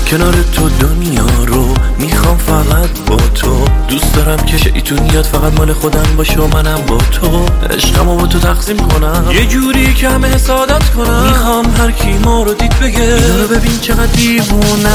کنار تو دنیا رو میخوام فقط با تو. دوست دارم که شیطونیات فقط مال خودم باشه و منم با تو. عشقمو با تو تقسیم کنم یه جوری که همه حسادت کنم. میخوام هر کی ما رو دید بگه اینا رو ببین چقدر دیوونه.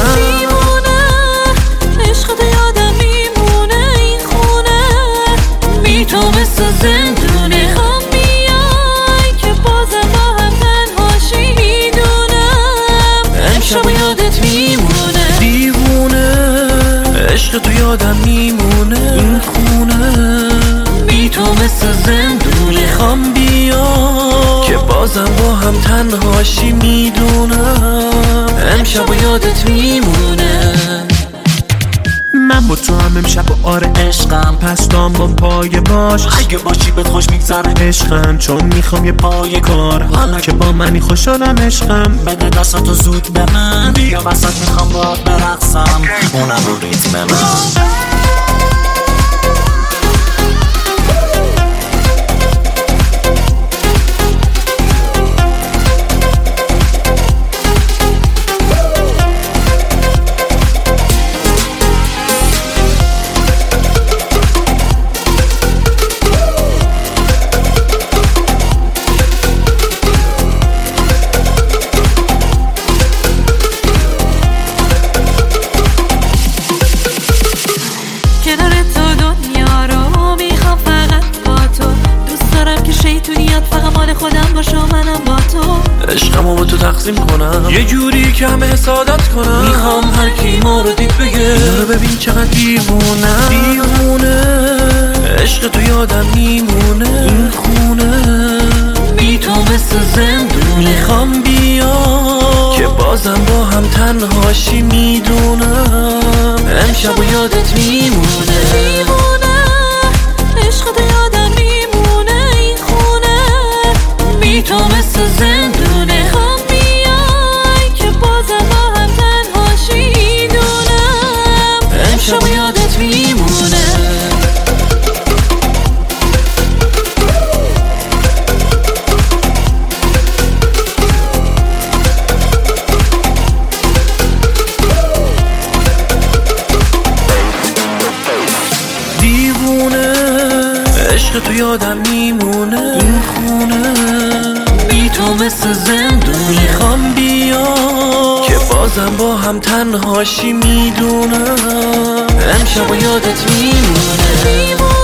عشق تو یادم میمونه این خونه، بی تو مثل زندونه. هم بیای که بازم با هم تنهاشی میدونم امشب یادت میمونه. دیوونه عشق تو یادم میمونه این خونه، بی تو مثل زندونه. میخوام بیا که بازم با هم تنهاشی میدونم امشب یادت میمونه. من با تو هم امشب و آره عشقم، پس دام با پای باش. اگه باشی بهت خوش میگذره عشقم چون میخوام یه پای کار. حالا که با منی خوشحالم عشقم، بده دستاتو زود به من. بیا وسط میخوام باهات برقصم، اونم رو ریتم من. کنار تو دنیا رو میخوام فقط با تو. دوست دارم که شیطونیات فقط مال خودم باشه و منم با تو. عشقمو با تو تقسیم کنم یه جوری که همه حسادت کنم. میخوام هر کی ما رو دید بگه اینا رو ببین چقدر دیوونه. دیوونه عشق تو یادم میمونه این خونه، بی تو مثل زندونه. میخوام بیا که بازم با هم تنهاشی میدونم امشب یادت میمونه. دیوونه عشق تو یادم میمونه این خونه، بی تو مثل زندونه. هم بیای که بازم با هم تنهاشی میدونم امشب یادت میمونه. دیوونه عشق تو یادم میمونه این خونه، بی تو مثل زندونه. میخوام بیا که بازم با هم تنهاشی میدونم امشب یادت میمونه.